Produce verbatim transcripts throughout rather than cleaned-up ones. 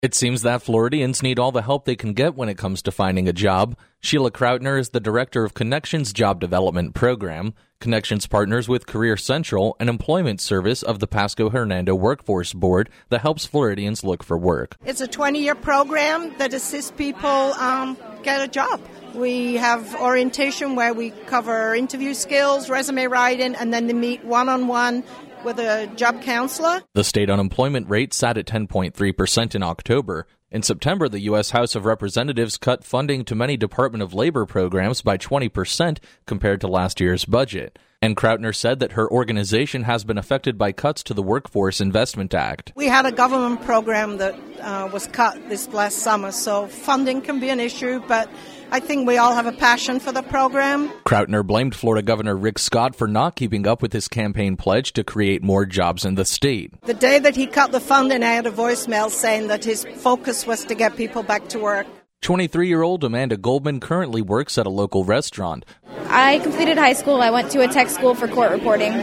It seems that Floridians need all the help they can get when it comes to finding a job. Sheila Krautner is the director of Connections Job Development Program. Connections partners with Career Central, an employment service of the Pasco Hernando Workforce Board that helps Floridians look for work. It's a twenty-year program that assists people um, get a job. We have orientation where we cover interview skills, resume writing, and then they meet one-on-one with a job counselor. The state unemployment rate sat at ten point three percent in October. In September, the U S House of Representatives cut funding to many Department of Labor programs by twenty percent compared to last year's budget. And Krautner said that her organization has been affected by cuts to the Workforce Investment Act. We had a government program that uh, was cut this last summer, so funding can be an issue, but I think we all have a passion for the program. Krautner blamed Florida Governor Rick Scott for not keeping up with his campaign pledge to create more jobs in the state. The day that he cut the funding, I had a voicemail saying that his focus was to get people back to work. twenty-three-year-old Amanda Goldman currently works at a local restaurant. I completed high school. I went to a tech school for court reporting.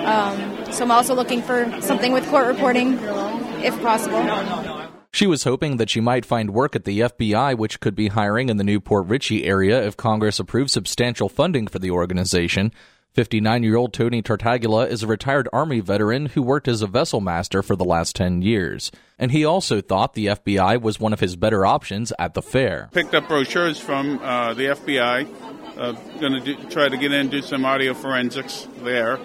Um, so I'm also looking for something with court reporting, if possible. She was hoping that she might find work at the F B I, which could be hiring in the New Port Richey area if Congress approves substantial funding for the organization. fifty-nine-year-old Tony Tartaglia is a retired Army veteran who worked as a vessel master for the last ten years. And he also thought the F B I was one of his better options at the fair. Picked up brochures from uh, the F B I. Uh, going to try to get in and do some audio forensics there.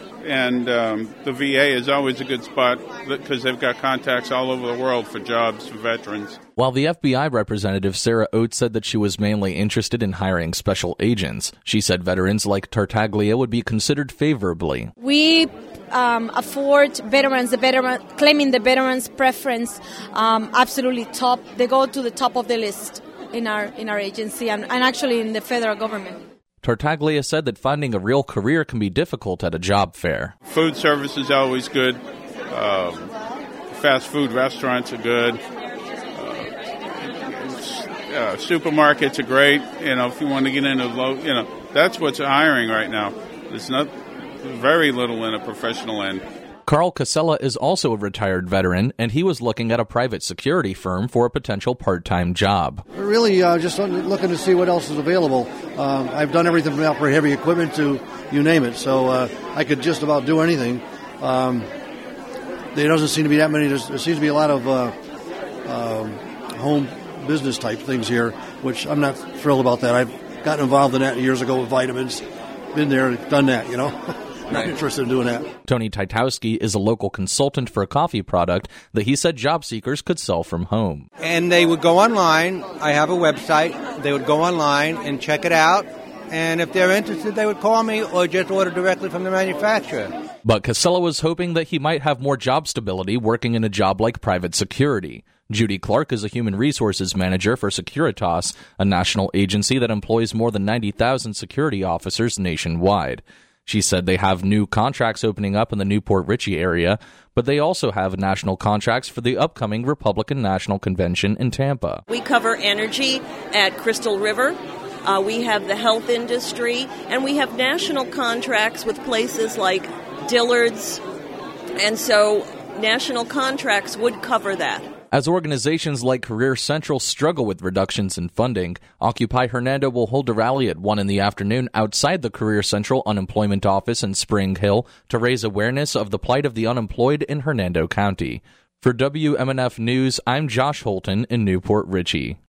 And um, the V A is always a good spot because they've got contacts all over the world for jobs for veterans. While the F B I representative Sarah Oates said that she was mainly interested in hiring special agents, she said veterans like Tartaglia would be considered favorably. We um, afford veterans, the veteran, claiming the veterans' preference, um, absolutely top. They go to the top of the list in our in our agency and, and actually in the federal government. Tartaglia said that finding a real career can be difficult at a job fair. Food service is always good. Um, fast food restaurants are good. Uh, uh, supermarkets are great. You know, if you want to get into low, you know, that's what's hiring right now. There's not very little in a professional end. Carl Casella is also a retired veteran, and he was looking at a private security firm for a potential part-time job. Really uh, just looking to see what else is available. Uh, I've done everything from operate heavy equipment to you name it, so uh, I could just about do anything. Um, there doesn't seem to be that many. There's, there seems to be a lot of uh, um, home business type things here, which I'm not thrilled about that. I've gotten involved in that years ago with vitamins. Been there, done that, you know. Not interested in doing that. Tony Titowski is a local consultant for a coffee product that he said job seekers could sell from home. And they would go online. I have a website. They would go online and check it out. And if they're interested, they would call me or just order directly from the manufacturer. But Casella was hoping that he might have more job stability working in a job like private security. Judy Clark is a human resources manager for Securitas, a national agency that employs more than ninety thousand security officers nationwide. She said they have new contracts opening up in the New Port Richey area, but they also have national contracts for the upcoming Republican National Convention in Tampa. We cover energy at Crystal River. Uh, we have the health industry, and we have national contracts with places like Dillard's, and so national contracts would cover that. As organizations like Career Central struggle with reductions in funding, Occupy Hernando will hold a rally at one in the afternoon outside the Career Central Unemployment Office in Spring Hill to raise awareness of the plight of the unemployed in Hernando County. For W M N F News, I'm Josh Holton in New Port Richey.